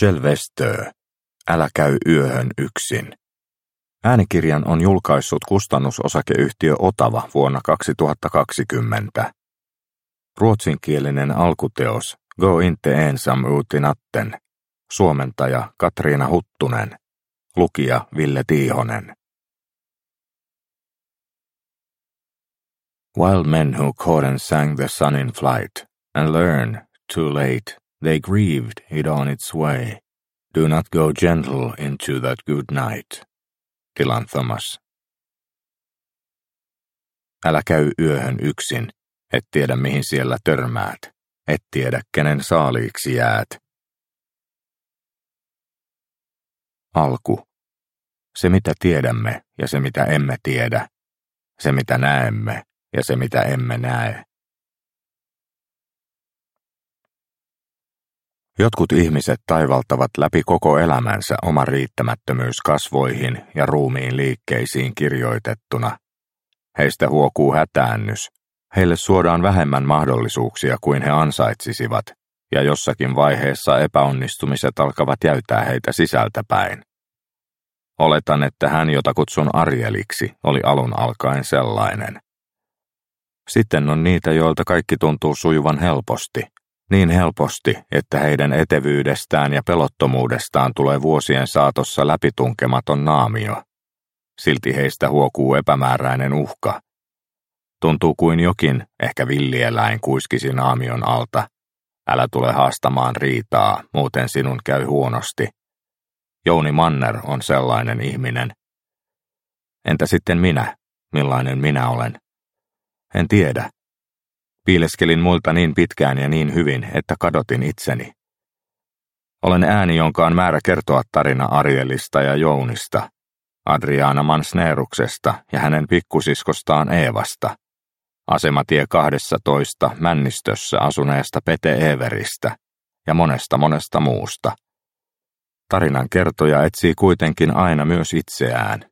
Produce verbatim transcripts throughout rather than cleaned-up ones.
Sylvester, älä käy yöhön yksin. Äänikirjan on julkaissut kustannusosakeyhtiö Otava vuonna kaksituhattakaksikymmentä. Ruotsinkielinen alkuteos Gå inte ensam ut i natten. Suomentaja Katriina Huttunen. Lukija Ville Tiihonen. While men who caught and sang the sun in flight, and learned, too late, they grieved it on its way, do not go gentle into that good night. Dylan Thomas. Älä käy yöhön yksin, et tiedä mihin siellä törmäät, et tiedä kenen saaliiksi jäät. Alku. Se mitä tiedämme ja se mitä emme tiedä, se mitä näemme ja se mitä emme näe. Jotkut ihmiset taivaltavat läpi koko elämänsä oma riittämättömyys kasvoihin ja ruumiin liikkeisiin kirjoitettuna. Heistä huokuu hätäännys. Heille suodaan vähemmän mahdollisuuksia kuin he ansaitsisivat, ja jossakin vaiheessa epäonnistumiset alkavat jäytää heitä sisältäpäin. Oletan, että hän, jota kutsun Arieliksi, oli alun alkaen sellainen. Sitten on niitä, joilta kaikki tuntuu sujuvan helposti. Niin helposti, että heidän etevyydestään ja pelottomuudestaan tulee vuosien saatossa läpitunkematon naamio. Silti heistä huokuu epämääräinen uhka. Tuntuu kuin jokin, ehkä villieläin, kuiskisi naamion alta. Älä tule haastamaan riitaa, muuten sinun käy huonosti. Jouni Manner on sellainen ihminen. Entä sitten minä? Millainen minä olen? En tiedä. Piileskelin muilta niin pitkään ja niin hyvin, että kadotin itseni. Olen ääni, jonka on määrä kertoa tarina Arielista ja Jounista, Adriana Mansneruksesta ja hänen pikkusiskostaan Eevasta, asematie kaksitoista Männistössä asuneesta Pete Everistä ja monesta monesta muusta. Tarinan kertoja etsii kuitenkin aina myös itseään.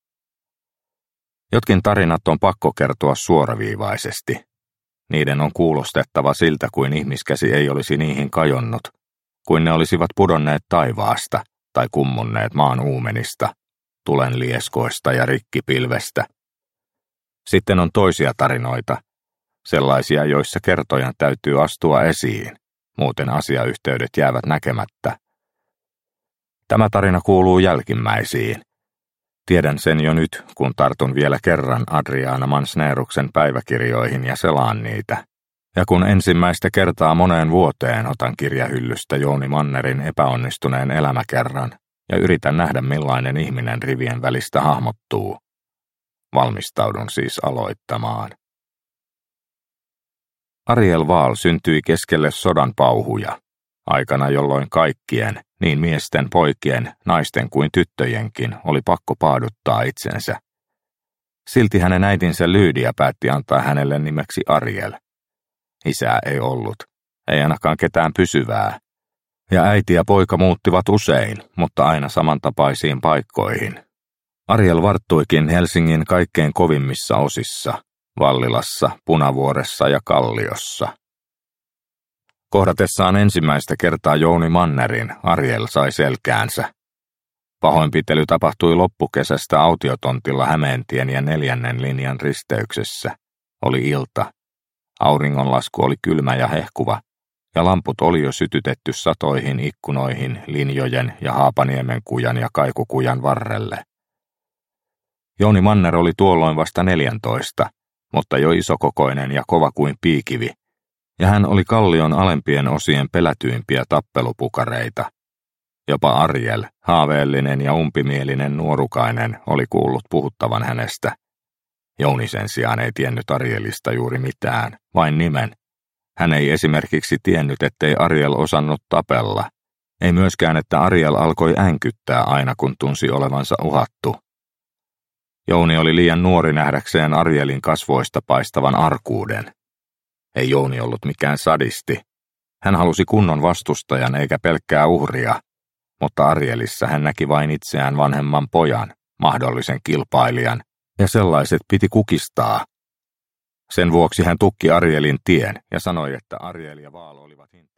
Jotkin tarinat on pakko kertoa suoraviivaisesti. Niiden on kuulostettava siltä, kuin ihmiskäsi ei olisi niihin kajonnut, kuin ne olisivat pudonneet taivaasta tai kummunneet maan uumenista, tulen lieskoista ja rikkipilvestä. Sitten on toisia tarinoita, sellaisia, joissa kertojan täytyy astua esiin, muuten asiayhteydet jäävät näkemättä. Tämä tarina kuuluu jälkimmäisiin. Tiedän sen jo nyt, kun tartun vielä kerran Adriana Mansneruksen päiväkirjoihin ja selaan niitä. Ja kun ensimmäistä kertaa moneen vuoteen otan kirjahyllystä Jouni Mannerin epäonnistuneen elämäkerran ja yritän nähdä millainen ihminen rivien välistä hahmottuu. Valmistaudun siis aloittamaan. Ariel Wahl syntyi keskelle sodan pauhuja, aikana jolloin kaikkien, niin miesten, poikien, naisten kuin tyttöjenkin, oli pakko paaduttaa itsensä. Silti hänen äitinsä Lydia päätti antaa hänelle nimeksi Ariel. Isää ei ollut, ei ainakaan ketään pysyvää. Ja äiti ja poika muuttivat usein, mutta aina samantapaisiin paikkoihin. Ariel varttuikin Helsingin kaikkein kovimmissa osissa, Vallilassa, Punavuoressa ja Kalliossa. Kohdatessaan ensimmäistä kertaa Jouni Mannerin Ariel sai selkäänsä. Pahoinpitely tapahtui loppukesästä autiotontilla Hämeentien ja neljännen linjan risteyksessä. Oli ilta. Auringonlasku oli kylmä ja hehkuva, ja lamput oli jo sytytetty satoihin ikkunoihin Linjojen ja Haapaniemen kujan ja Kaikukujan varrelle. Jouni Manner oli tuolloin vasta neljäntoista, mutta jo isokokoinen ja kova kuin piikivi, ja hän oli Kallion alempien osien pelätyimpiä tappelupukareita. Jopa Ariel, haaveellinen ja umpimielinen nuorukainen, oli kuullut puhuttavan hänestä. Jouni sen sijaan ei tiennyt Arielista juuri mitään, vain nimen. Hän ei esimerkiksi tiennyt, ettei Ariel osannut tapella. Ei myöskään, että Ariel alkoi änkyttää aina, kun tunsi olevansa uhattu. Jouni oli liian nuori nähdäkseen Arielin kasvoista paistavan arkuuden. Ei Jouni ollut mikään sadisti. Hän halusi kunnon vastustajan eikä pelkkää uhria, mutta Arielissa hän näki vain itseään vanhemman pojan, mahdollisen kilpailijan, ja sellaiset piti kukistaa. Sen vuoksi hän tukki Arielin tien ja sanoi, että Ariel ja Wahl olivat